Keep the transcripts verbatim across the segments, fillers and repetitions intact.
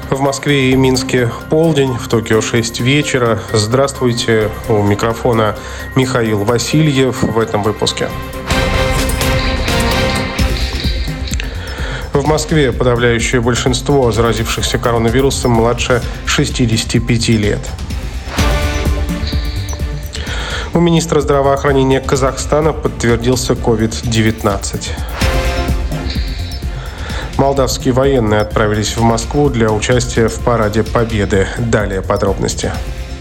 В Москве и Минске полдень, в Токио шесть вечера. Здравствуйте, у микрофона Михаил Васильев в этом выпуске. В Москве подавляющее большинство заразившихся коронавирусом младше шестидесяти пяти лет. У министра здравоохранения Казахстана подтвердился ковид девятнадцать. Молдавские военные отправились в Москву для участия в Параде Победы. Далее подробности.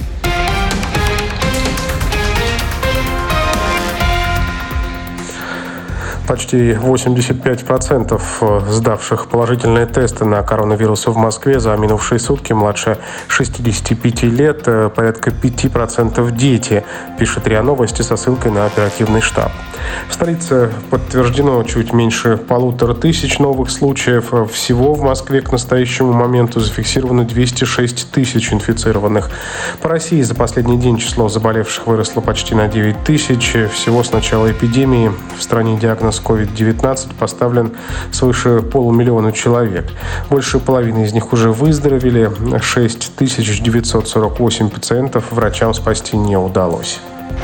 Почти восемьдесят пять процентов сдавших положительные тесты на коронавирус в Москве за минувшие сутки младше шестидесяти пяти лет, порядка пять процентов дети, пишет РИА Новости со ссылкой на оперативный штаб. В столице подтверждено чуть меньше полутора тысяч новых случаев. Всего в Москве к настоящему моменту зафиксировано двести шесть тысяч инфицированных. По России за последний день число заболевших выросло почти на девять тысяч. Всего с начала эпидемии в стране диагноз ковид девятнадцать поставлен свыше полумиллиона человек. Больше половины из них уже выздоровели. шесть тысяч девятьсот сорок восемь пациентов врачам спасти не удалось.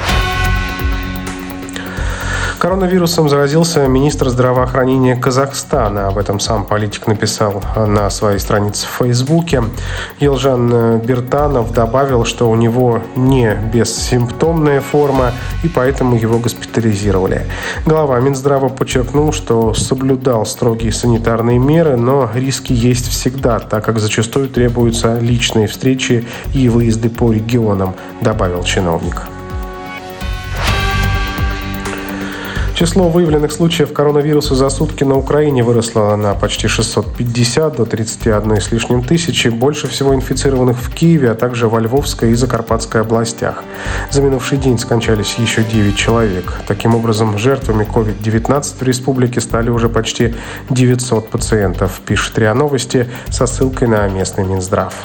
Коронавирусом заразился министр здравоохранения Казахстана. Об этом сам политик написал на своей странице в Фейсбуке. Елжан Биртанов добавил, что у него не бессимптомная форма, и поэтому его госпитализировали. Глава Минздрава подчеркнул, что соблюдал строгие санитарные меры, но риски есть всегда, так как зачастую требуются личные встречи и выезды по регионам, добавил чиновник. Число выявленных случаев коронавируса за сутки на Украине выросло на почти шестьсот пятьдесят до тридцати одной с лишним тысячи. Больше всего инфицированных в Киеве, а также во Львовской и Закарпатской областях. За минувший день скончались еще девять человек. Таким образом, жертвами ковид девятнадцать в республике стали уже почти девятьсот пациентов, пишет РИА Новости со ссылкой на местный Минздрав.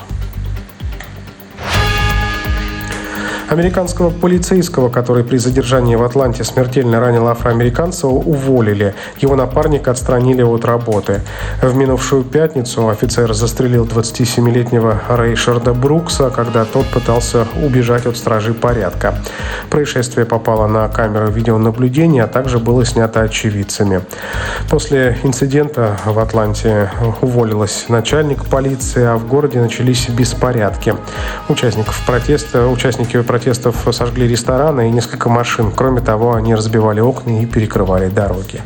Американского полицейского, который при задержании в Атланте смертельно ранил афроамериканца, уволили. Его напарника отстранили от работы. В минувшую пятницу офицер застрелил двадцатисемилетнего Рейшарда Брукса, когда тот пытался убежать от стражей порядка. Происшествие попало на камеру видеонаблюдения, а также было снято очевидцами. После инцидента в Атланте уволилась начальник полиции, а в городе начались беспорядки. Участников протеста, участники протестов Протестов сожгли рестораны и несколько машин. Кроме того, они разбивали окна и перекрывали дороги.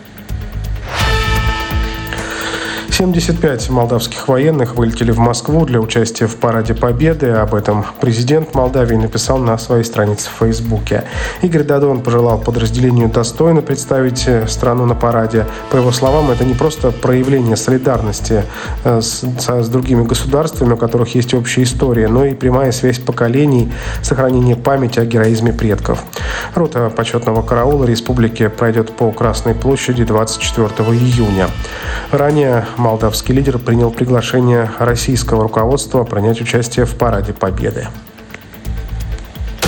семьдесят пять молдавских военных вылетели в Москву для участия в Параде Победы. Об этом президент Молдавии написал на своей странице в Фейсбуке. Игорь Додон пожелал подразделению достойно представить страну на параде. По его словам, это не просто проявление солидарности с, с другими государствами, у которых есть общая история, но и прямая связь поколений, сохранение памяти о героизме предков. Рота почетного караула республики пройдет по Красной площади двадцать четвёртого июня. Ранее молдавский лидер принял приглашение российского руководства принять участие в Параде Победы.